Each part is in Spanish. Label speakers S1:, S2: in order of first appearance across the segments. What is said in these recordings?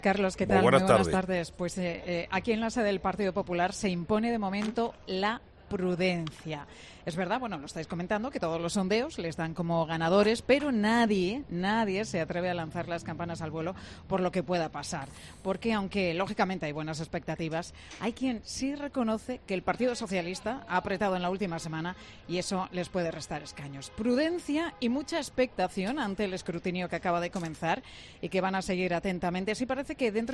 S1: Carlos, ¿qué tal?
S2: Muy buenas tardes.
S1: Tardes. Pues aquí en la sede del Partido Popular se impone de momento la prudencia. Es verdad, bueno, lo estáis comentando, que todos los sondeos les dan como ganadores, pero nadie se atreve a lanzar las campanas al vuelo por lo que pueda pasar. Porque aunque lógicamente hay buenas expectativas, hay quien sí reconoce que el Partido Socialista ha apretado en la última semana y eso les puede restar escaños. Prudencia y mucha expectación ante el escrutinio que acaba de comenzar y que van a seguir atentamente. Así parece que dentro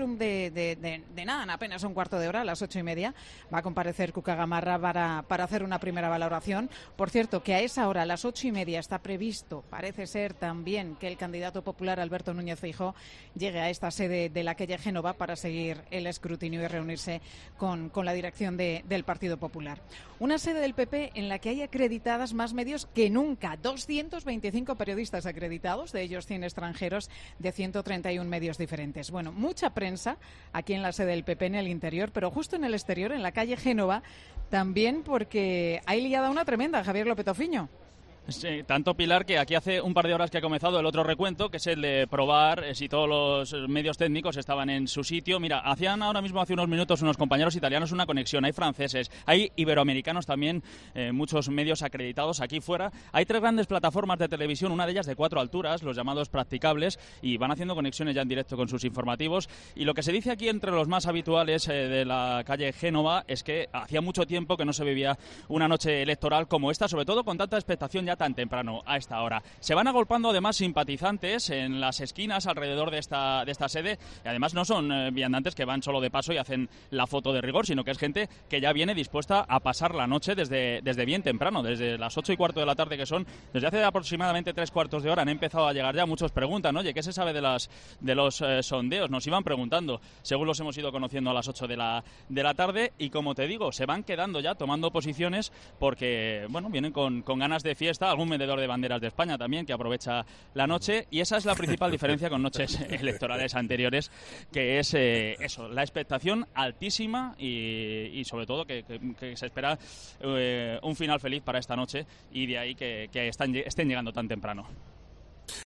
S1: de nada, en apenas un cuarto de hora, a las 8:30, va a comparecer Cuca Gamarra para hacer una primera valoración. Por cierto, que a esa hora, a las 8:30, está previsto, parece ser también, que el candidato popular Alberto Núñez Feijóo llegue a esta sede de la calle Génova para seguir el escrutinio y reunirse con la dirección del Partido Popular. Una sede del PP en la que hay acreditadas más medios que nunca. 225 periodistas acreditados, de ellos 100 extranjeros, de 131 medios diferentes. Bueno, mucha prensa aquí en la sede del PP en el interior, pero justo en el exterior, en la calle Génova, también porque hay liada una tremenda, Javier López Ofiño.
S3: Sí, tanto, Pilar, que aquí hace un par de horas que ha comenzado el otro recuento, que es el de probar si todos los medios técnicos estaban en su sitio. Mira, hacían ahora mismo, hace unos minutos, unos compañeros italianos una conexión. Hay franceses, hay iberoamericanos también, muchos medios acreditados aquí fuera. Hay 3 grandes plataformas de televisión, una de ellas de 4 alturas, los llamados practicables, y van haciendo conexiones ya en directo con sus informativos. Y lo que se dice aquí entre los más habituales de la calle Génova es que hacía mucho tiempo que no se vivía una noche electoral como esta, sobre todo con tanta expectación ya tan temprano a esta hora. Se van agolpando además simpatizantes en las esquinas alrededor de esta sede, y además no son viandantes que van solo de paso y hacen la foto de rigor, sino que es gente que ya viene dispuesta a pasar la noche desde bien temprano, desde las 8:15 de la tarde, que son desde hace aproximadamente 3/4 de hora. Han empezado a llegar ya, muchos preguntan, oye, ¿qué se sabe de los sondeos? Nos iban preguntando, según los hemos ido conociendo a las 8 de la tarde, y como te digo, se van quedando ya tomando posiciones porque, bueno, vienen con ganas de fiesta. Algún vendedor de banderas de España también que aprovecha la noche, y esa es la principal diferencia con noches electorales anteriores, que es eso, la expectación altísima y sobre todo que se espera un final feliz para esta noche, y de ahí que estén llegando tan temprano.